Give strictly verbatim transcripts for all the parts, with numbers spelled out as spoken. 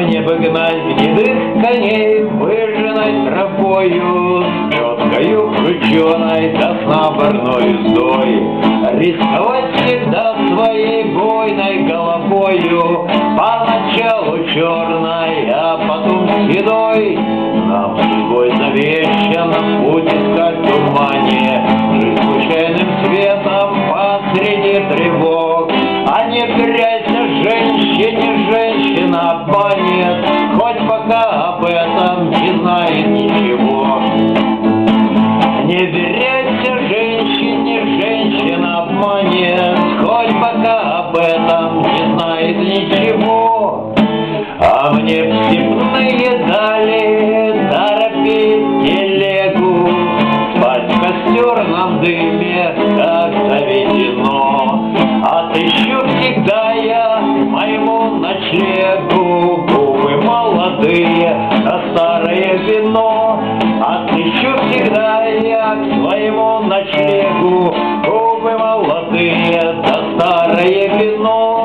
мне бы гнать гнедых коней, выжженной тропою, с теткою крученой, до сна барной уздой. Рисковать всегда своей бойной головою, поначалу черной, а потом седой. Нам судьбой завещан путь искать в тумане, жить случайным светом посреди тревог. А не грязься женщине, женщина обманет, хоть пока об этом не знает ничего. Не веряйся женщине, женщина обманет, хоть пока об этом не знает ничего. А мне в степные дали торопить телегу, спать в костерном дыме, как заведено. Отыщу всегда я моему ночлегу губы молодые, а старое вино. Отыщу всегда я к своему ночлегу губы молодые, да старое вино.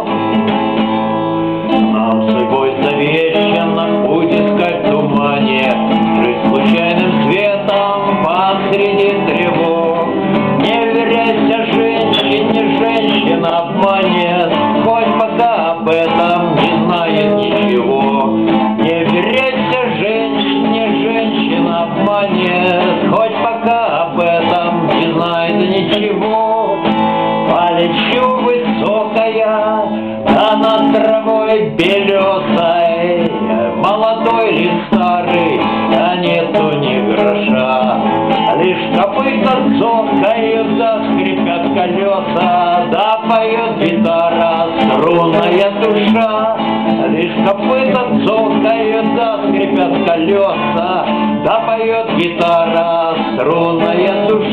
Нам судьбой завещано путь искать в тумане, жить случайным светом посреди тревог. Не веряйся женщине, женщина обманет, хоть пока об этом не знает ничего. Не веряйся женщине, женщина обманет, хоть пока об этом не знает ничего. Полечу высокая, да над травой белесой, молодой ли старый, да нету ни гроша. Лишь копыта цокают, да скрипят колеса, да поет гитара, струнная душа. Лишь копыта цокают, да скрипят колеса, да поет гитара, струнная душа.